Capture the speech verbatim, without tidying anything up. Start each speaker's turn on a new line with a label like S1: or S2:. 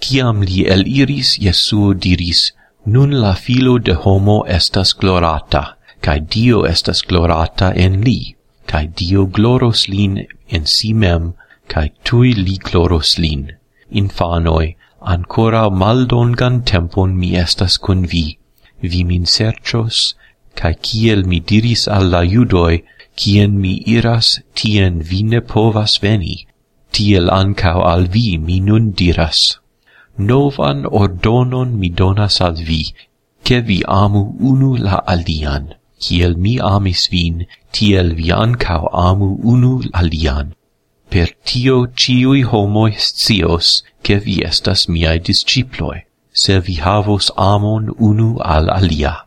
S1: Ciam li eliris, Jesuo diris, Nun la filo de homo estas glorata, cae Dio estas glorata en li, cae Dio gloros lin en si mem, cae tui li gloros lin. Infanoi, ancora maldongan tempon mi estas con vi, vi min serĉos, cae kiel mi diris al la judoi, kien mi iras, tien vi ne povas veni, tiel ancau al vi mi nun diras. Novan ordonon mi donas al vi, che vi amu unu la alian, kiel mi amis vin, tiel vi ancau amu unu alian. Per tio ciui homoi scios, che vi estas miai disciploi, se vi havos amon unu al alia.